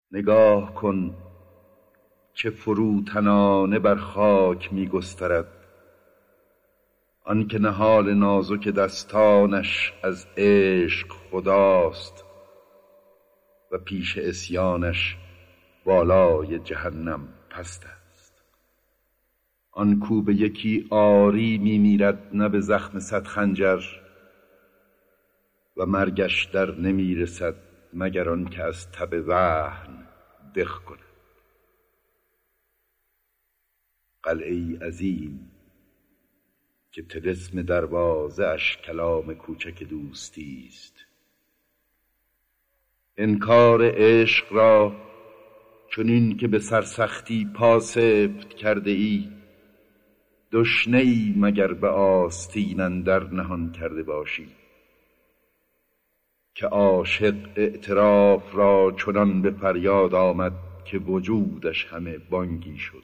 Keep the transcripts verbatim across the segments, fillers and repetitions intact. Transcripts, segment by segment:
نگاه کن چه فروتنانه بر خاک می گسترد، آن که نهال نازک دستانش از عشق خداست و پیش عصیانش بالای جهنم پست است. آن کو به یکی آری می میرد نه به زخم صد خنجر، و مرگش در نمی رسد مگر آن که از تب وهن دق کند. قلعه‌ای عظیم که طلسم دروازه اش کلام کوچک دوستی است. انکار عشق را چنین که به سرسختی پاسبت کرده ای، دشنه ای مگر به آستین اندر نهان کرده باشی. که عاشق اعتراف را چنان به فریاد آمد که وجودش همه بانگی شد.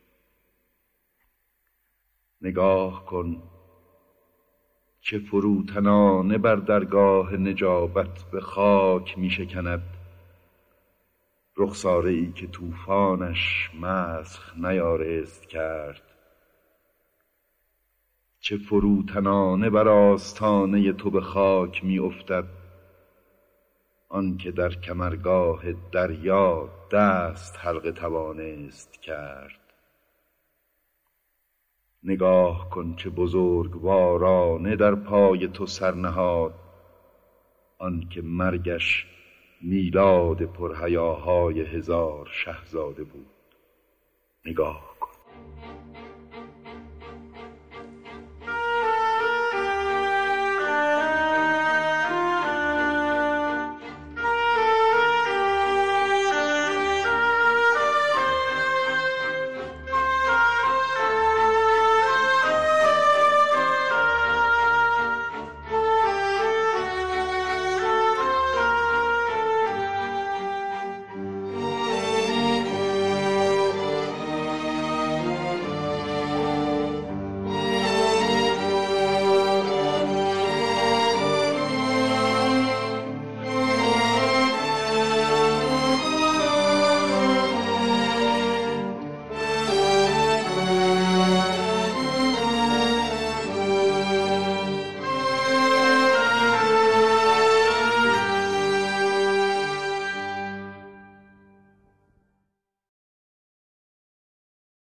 نگاه کن چه فروتنانه بر درگاه نجابت به خاک می شکند رخساره ای که طوفانش مسخ نیارست کرد. چه فروتنانه بر آستانه تو به خاک می افتد آن که در کمرگاه دریا دست حلقه توانست کرد. نگاه کن چه بزرگوارانه در پای تو سر نهاد آن که مرگش میلاد پرهیاهای هزار شهزاده بود. نگاه کن.